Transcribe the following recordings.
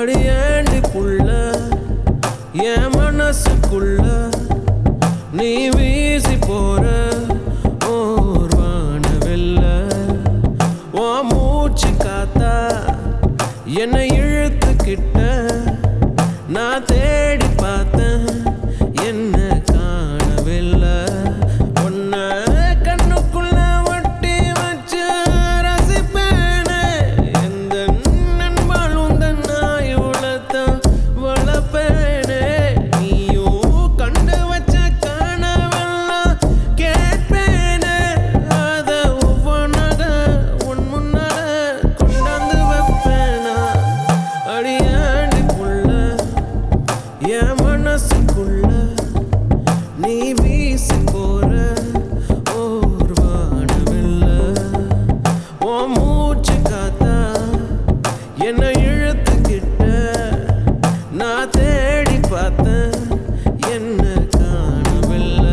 அடியாண்டி புள்ள என் மனசுக்குள்ள நீ வீசி போற ஓர் வானவெல்ல ஓ மூச்சு காத்தா என்னை இழுத்துக்கிட்ட நான் தேடி பார்த்தேன் என்ன காணவில்லை உன்னை கண்ணுக்குள்ள ஒட்டி வச்சு ரசிப்பேனே எந்த நண்பன் உந்தன் நாய் உலத்தான் வளர்ப்பேனே நீயும் கண்டு வச்ச காணவெல்லாம் கேட்பேனே அதை ஒவ்வொன்னாக உன் முன்னால கொண்டாந்து வைப்பேனா அடியாண்டி புள்ள என் மனசுக்குள்ள நீ வீசி போற ஓர் வானவெல்ல ஓ மூச்சு காத்தா என்னை இழுத்துக்கிட்ட நான் தேடி பார்த்தேன் என்ன காணவில்லை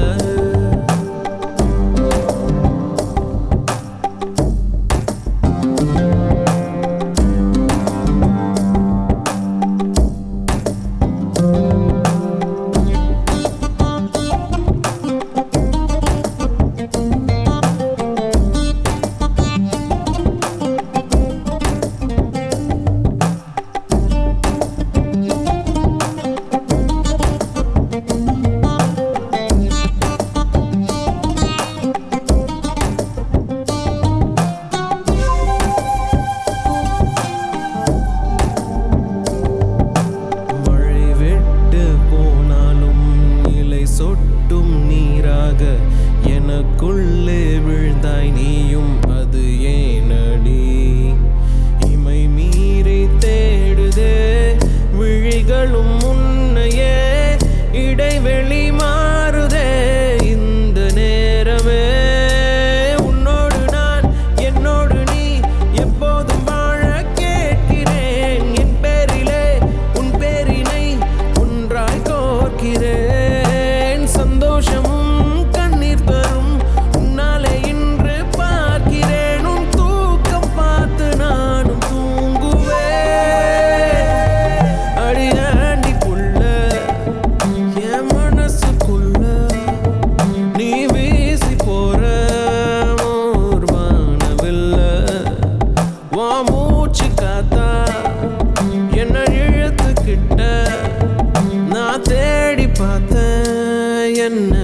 மழை வெட்டு போனாலும் இலை சொட்டும் நீராக எனக்குள்ளே விழுந்தாய் நீயும் அது ஏனடி இமை மீறி தேடுதே விழிகளும் முன்னையே இடைவெளி மாறுதே இந்த நேரமே உன்னோடு நான் என்னோடு நீ எப்போதும் வாழ கேட்கிறேன் என் பேரிலே உன் பேரினை ஒன்றாய் கோர்க்கிறேன் சந்தோஷமும் கண்ணீர் தரும் உன்னாலே இன்று பார்க்கிறேன் உன் தூக்கம் பார்த்து நானும் தூங்குவேன் அடியாண்டி புள்ள என் மனசுக்குள்ள நீ வீசி போற ஓர் வானவெல்ல வா மூச்சு காத்தா என்னை இழுத்துக்கிட்ட நான் தேடி பார்த்தேன் என்ன